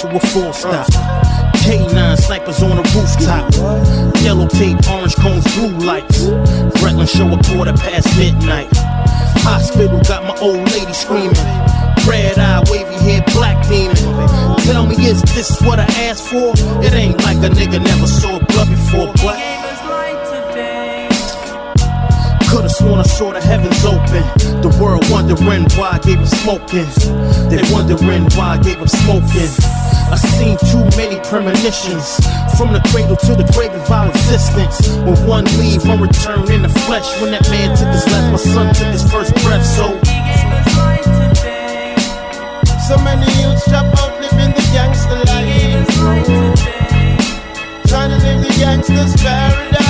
a full stop. K9 snipers on the rooftop. Yellow tape, orange cones, blue lights. Rutland show a midnight. Hospital got my old lady screaming. Red eye, wavy hair, black demon. Tell me, is this what I asked for? It ain't like a nigga never saw blood before, but could've sworn I saw the heavens open. The world wondering why I gave him smoking. They wondering why I gave him smoking. I seen too many premonitions. From the cradle to the grave of our existence. When one leave, one return in the flesh. When that man took his last, my son took his first breath. So many youths drop out living the gangster life. Trying to live the gangster's paradise.